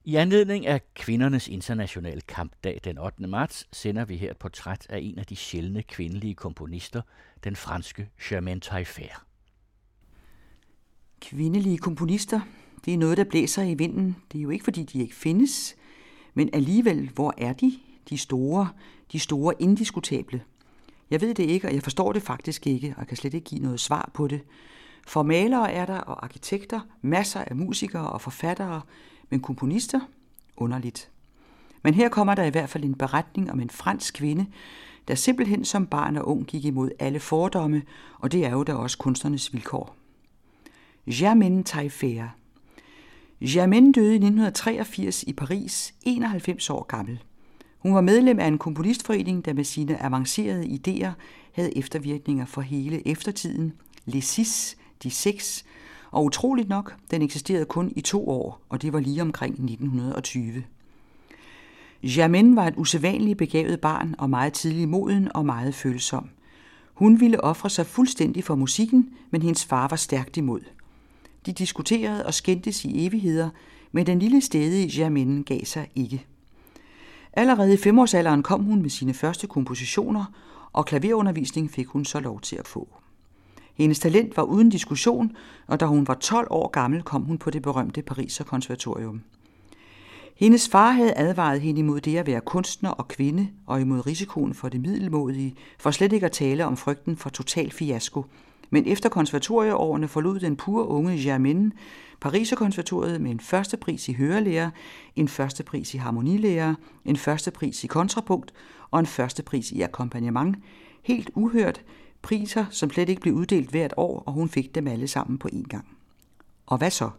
I anledning af kvindernes internationale kampdag den 8. marts sender vi her et portræt af en af de sjældne kvindelige komponister, den franske Germaine Taillefer. Kvindelige komponister, det er noget, der blæser i vinden. Det er jo ikke, fordi de ikke findes, men alligevel, hvor er de? De store indiskutable. Jeg ved det ikke, og jeg forstår det faktisk ikke, og kan slet ikke give noget svar på det. For malere er der, og arkitekter, masser af musikere og forfattere, men komponister? Underligt. Men her kommer der i hvert fald en beretning om en fransk kvinde, der simpelthen som barn og ung gik imod alle fordomme, og det er jo da også kunstnernes vilkår. Germaine Taillefer. Germaine døde i 1983 i Paris, 91 år gammel. Hun var medlem af en komponistforening, der med sine avancerede idéer havde eftervirkninger for hele eftertiden, Les Six, de 6, og utroligt nok, den eksisterede kun i 2 år, og det var lige omkring 1920. Germaine var et usædvanligt begavet barn og meget tidlig moden og meget følsom. Hun ville ofre sig fuldstændig for musikken, men hendes far var stærkt imod. De diskuterede og skændtes i evigheder, men den lille stædige Germaine gav sig ikke. Allerede i 5-årsalderen kom hun med sine første kompositioner, og klaverundervisning fik hun så lov til at få. Hendes talent var uden diskussion, og da hun var 12 år gammel, kom hun på det berømte Pariser Konservatorium. Hendes far havde advaret hende imod det at være kunstner og kvinde, og imod risikoen for det middelmådige, for slet ikke at tale om frygten for total fiasko. Men efter konservatorieårene forlod den pure unge Germaine Pariserkonservatoriet med en førstepris i hørelære, en førstepris i harmonilære, en førstepris i kontrapunkt og en førstepris i akkompagnement. Helt uhørt, priser, som slet ikke blev uddelt hvert år, og hun fik dem alle sammen på én gang. Og hvad så?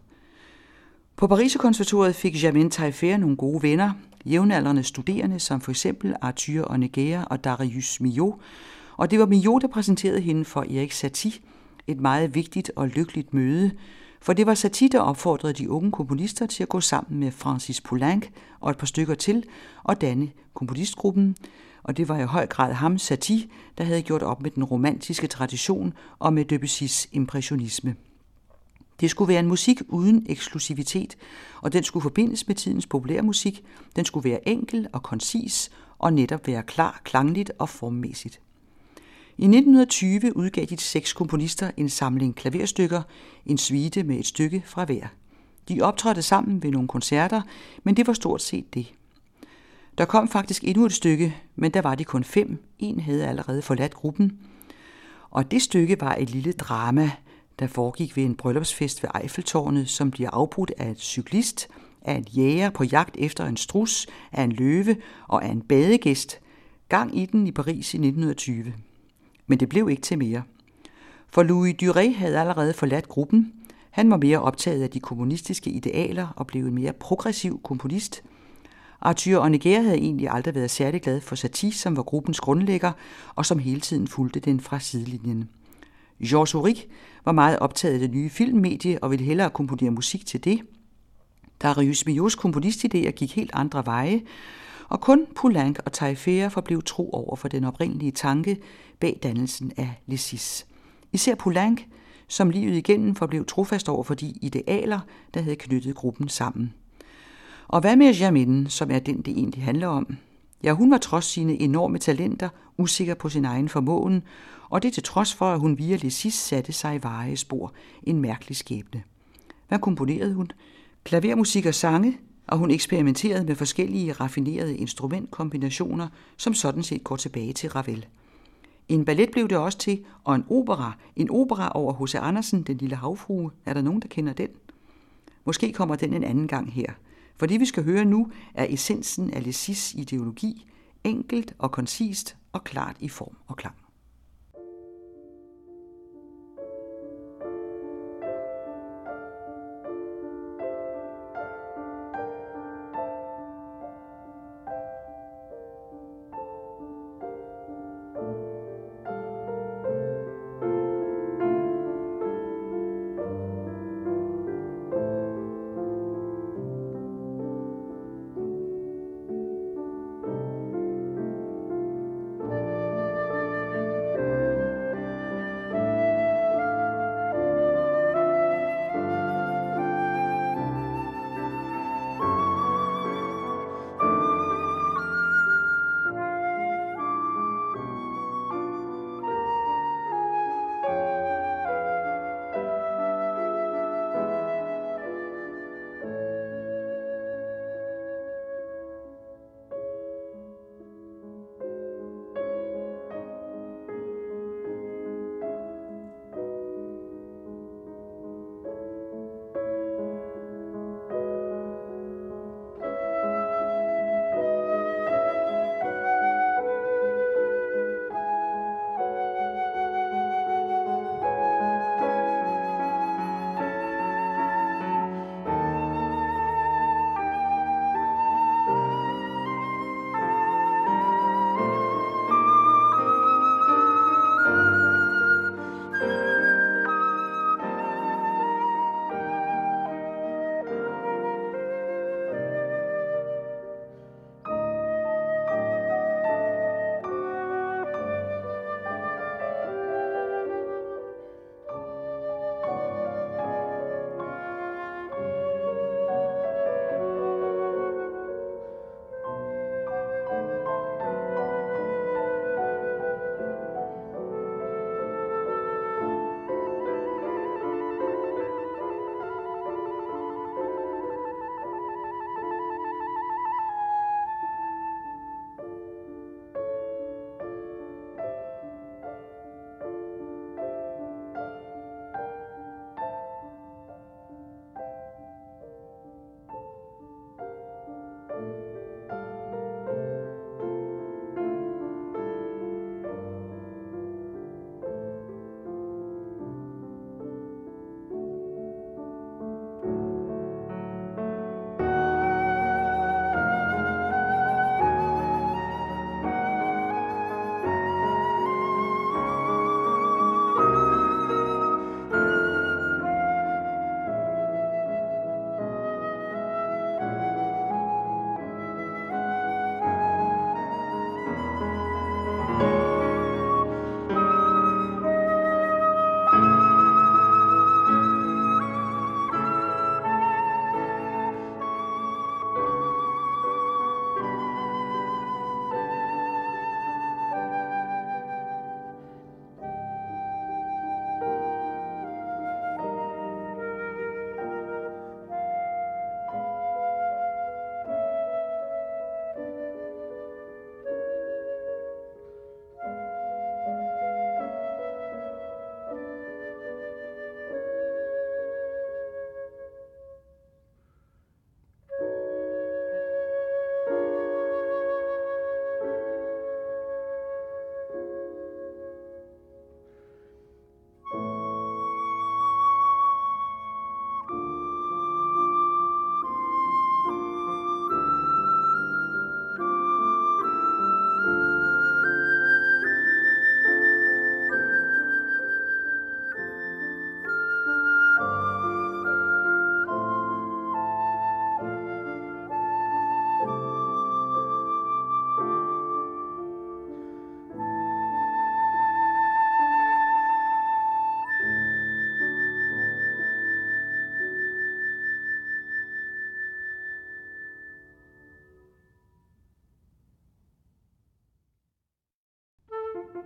På Pariserkonservatoriet fik Germaine Taillefer nogle gode venner, jævnaldrende studerende, som for eksempel Arthur Honegger og Darius Milhaud, og det var Milhaud, der præsenterede hende for Erik Satie, et meget vigtigt og lykkeligt møde, for det var Satie, der opfordrede de unge komponister til at gå sammen med Francis Poulenc og et par stykker til og danne komponistgruppen, og det var i høj grad ham, Satie, der havde gjort op med den romantiske tradition og med Debussys impressionisme. Det skulle være en musik uden eksklusivitet, og den skulle forbindes med tidens populærmusik. Den skulle være enkel og koncis og netop være klar, klangligt og formmæssigt. I 1920 udgav de 6 komponister en samling klaverstykker, en suite med et stykke fra hver. De optrådte sammen ved nogle koncerter, men det var stort set det. Der kom faktisk endnu et stykke, men der var de kun 5. En havde allerede forladt gruppen. Og det stykke var et lille drama, der foregik ved en bryllupsfest ved Eiffeltårnet, som bliver afbrudt af et cyklist, af en jæger på jagt efter en struds, af en løve og af en badegæst. Gang i den i Paris i 1920. Men det blev ikke til mere. For Louis Duret havde allerede forladt gruppen. Han var mere optaget af de kommunistiske idealer og blev en mere progressiv komponist. Arthur Honegger havde egentlig aldrig været særlig glad for Satie, som var gruppens grundlægger og som hele tiden fulgte den fra sidelinjen. Georges Auric var meget optaget af det nye filmmedie og ville hellere komponere musik til det. Darius Milhauds komponistidéer gik helt andre veje, og kun Poulenc og Taillefer forblev tro over for den oprindelige tanke bag dannelsen af Les Six. Især Poulenc, som livet igennem forblev trofast over for de idealer, der havde knyttet gruppen sammen. Og hvad med Germaine, som er den, det egentlig handler om? Ja, hun var trods sine enorme talenter usikker på sin egen formåen, og det til trods for, at hun via Les Six satte sig i varige spor, en mærkelig skæbne. Hvad komponerede hun? Klavermusik og sange, og hun eksperimenterede med forskellige raffinerede instrumentkombinationer, som sådan set går tilbage til Ravel. En ballet blev det også til, og en opera over H.C. Andersen, Den lille havfrue. Er der nogen, der kender den? Måske kommer den en anden gang her. For det, vi skal høre nu, er essensen af Les Six ideologi, enkelt og koncist og klart i form og klang.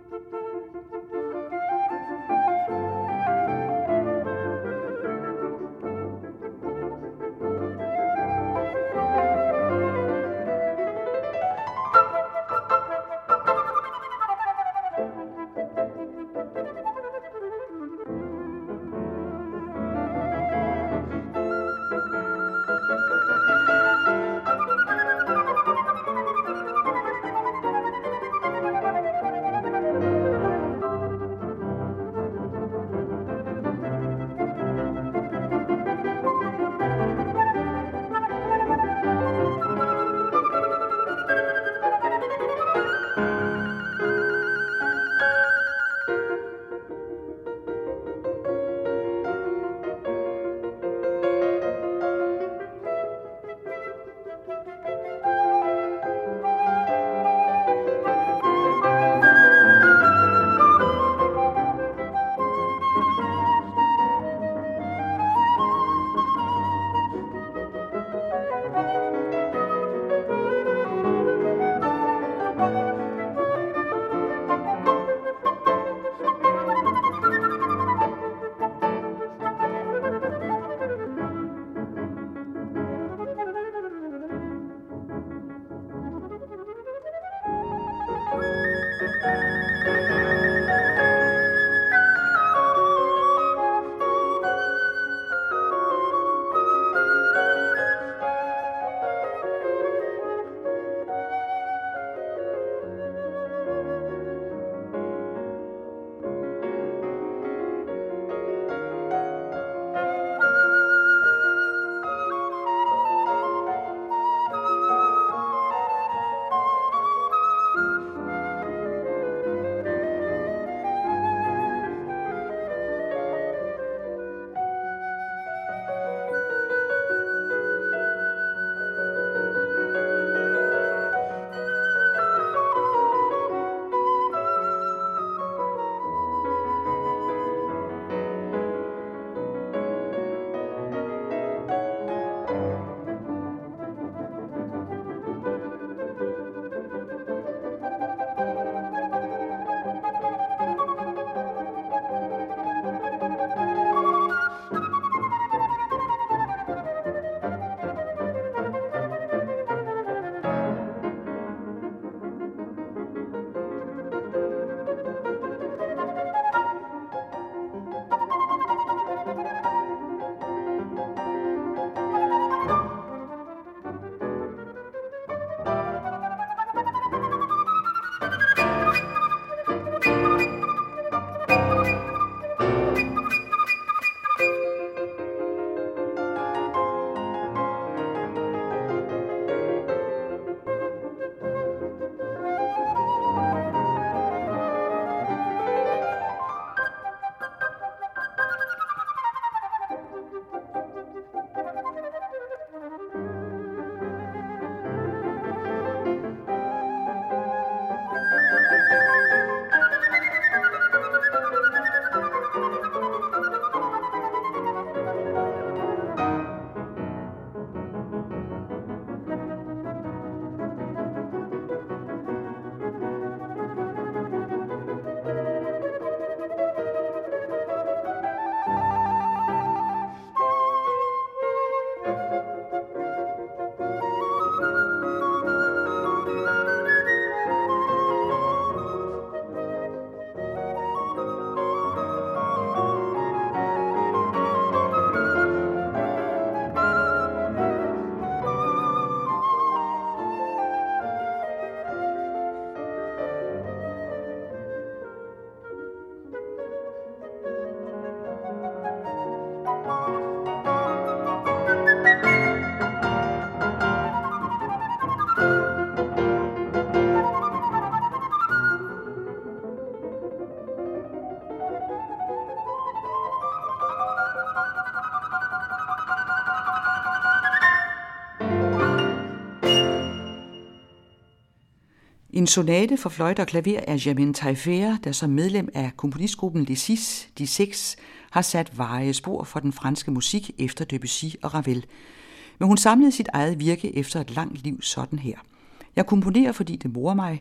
En sonate for fløjte og klaver af Germaine Taillefer, der som medlem af komponistgruppen Les Six, de seks, har sat varige spor for den franske musik efter Debussy og Ravel. Men hun samlede sit eget virke efter et langt liv sådan her. Jeg komponerer, fordi det morer mig.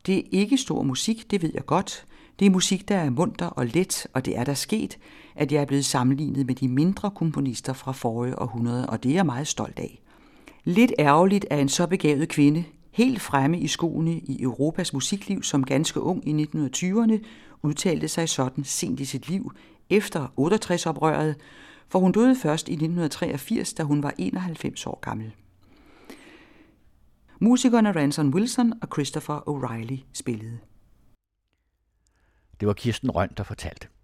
Det er ikke stor musik, det ved jeg godt. Det er musik, der er munter og let, og det er der sket, at jeg er blevet sammenlignet med de mindre komponister fra forrige århundrede, og det er jeg meget stolt af. Lidt ærgerligt er en så begavet kvinde, helt fremme i skoene i Europas musikliv som ganske ung i 1920'erne, udtalte sig sådan sent i sit liv efter 68-oprøret, for hun døde først i 1983, da hun var 91 år gammel. Musikerne Ransom Wilson og Christopher O'Reilly spillede. Det var Kirsten Rønn, der fortalte.